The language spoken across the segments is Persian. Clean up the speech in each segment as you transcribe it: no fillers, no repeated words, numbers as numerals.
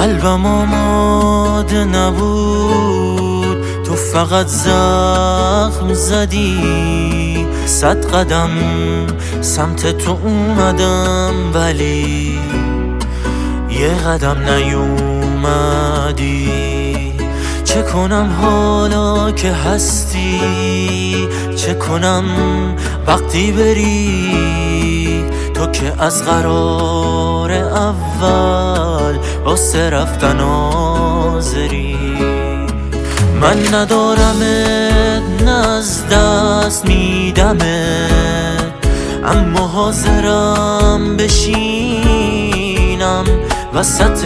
قلبم آماده نبود، تو فقط زخم زدی. 100 قدم سمت تو اومدم ولی یه قدم نیومدی. چه کنم حالا که هستی، چه کنم وقتی بری، تو که از قرار اول واسه رفتن حاضری. من ندارمت نه از دست میدمت، اما حاضرم بشینم وسط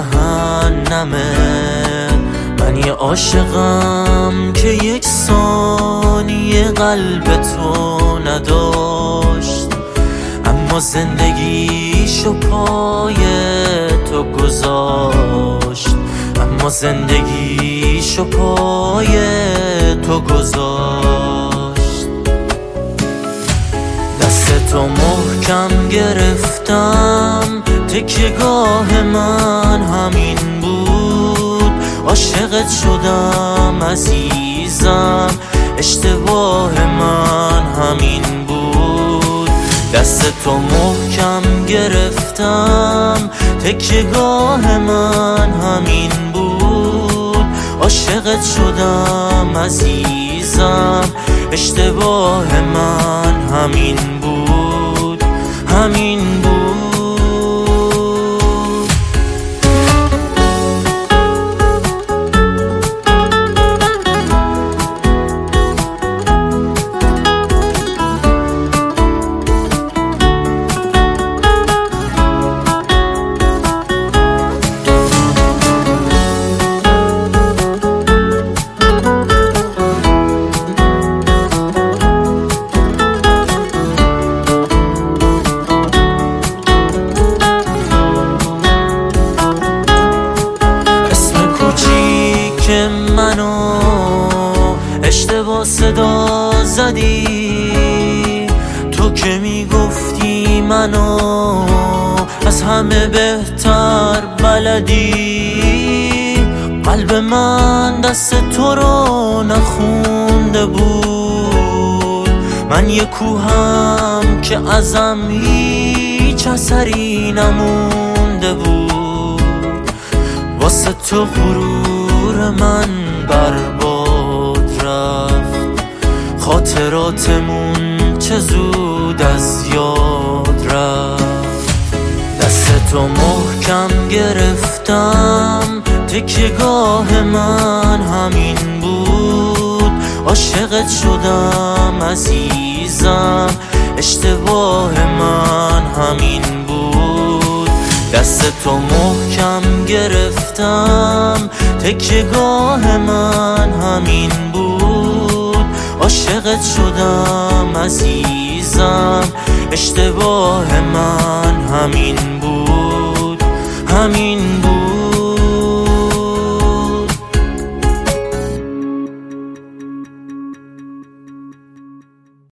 جهنمه. من یه عاشقم که یک ثانیه قلب تو نداشت، اما زندگیشو پای تو گذاشت، اما زندگیشو پای تو گذاشت. دستتو محکم گرفتم، تکیه‌گاه من همین بود. عاشقت شدم عزیزم، اشتباه من همین بود. دستتو محکم گرفتم، تکیه‌گاه من همین بود. عاشقت شدم عزیزم، اشتباه من همین بود، همین بود. که منو اشتباه صدا زدی، تو که میگفتی منو از همه بهتر بلدی. قلب من دست تو رو نخونده بود، من یه کوهم که ازم هیچ اثری نمونده بود. واسه تو غرور من برباد رفت، خاطراتمون چه زود از یاد رفت. دستتو محکم گرفتم، تکیه‌گاه من همین بود. عاشقت شدم عزیزم، اشتباه من همین بود. دستتو محکم گرفتم، تکیه‌گاه من همین بود. عاشقت شدم عزیزم، اشتباه من همین بود، همین بود.